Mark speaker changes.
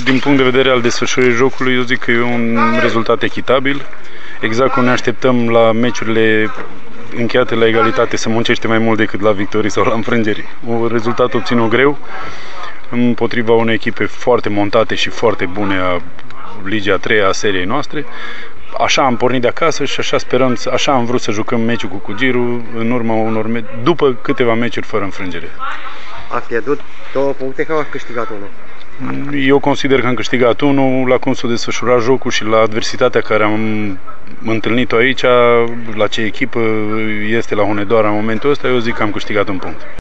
Speaker 1: din punct de vedere al desfășurării jocului, eu zic că e un rezultat echitabil. Exact cum ne așteptăm la meciurile încheiate la egalitate să muncește mai mult decât la victorii sau la înfrângeri. Un rezultat obținut greu împotriva unei echipe foarte montate și foarte bune a Ligii a 3-a a seriei noastre. Așa am pornit de acasă și așa sperăm, așa am vrut să jucăm meciul cu Cugiru în urma după câteva meciuri fără înfrângere.
Speaker 2: Ați pierdut 2 puncte, că ați câștigat 1?
Speaker 1: Eu consider că am câștigat 1 la cum s-a desfășurat jocul și la adversitatea care am întâlnit-o aici, la ce echipă este la Hunedoara în momentul ăsta, eu zic că am câștigat 1 punct.